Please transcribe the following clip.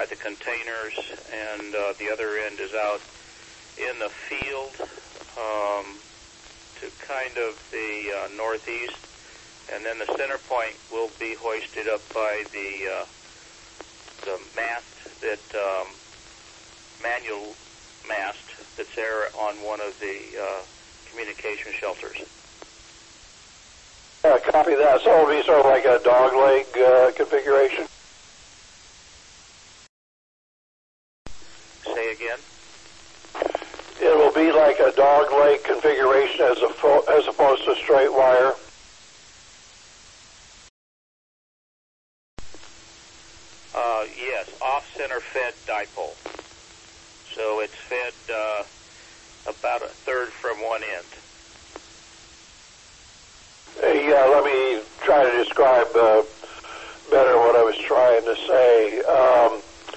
by the containers, and the other end is out in the field to kind of the northeast, and then the center point will be hoisted up by the mast that manual mast that's there on one of the communication shelters. Copy that. So it'll be sort of like a dog leg configuration? Say again? It will be like a dog leg configuration as opposed to straight wire? Yes, off-center fed dipole. So it's fed about a third from one end. Yeah, let me try to describe better what I was trying to say.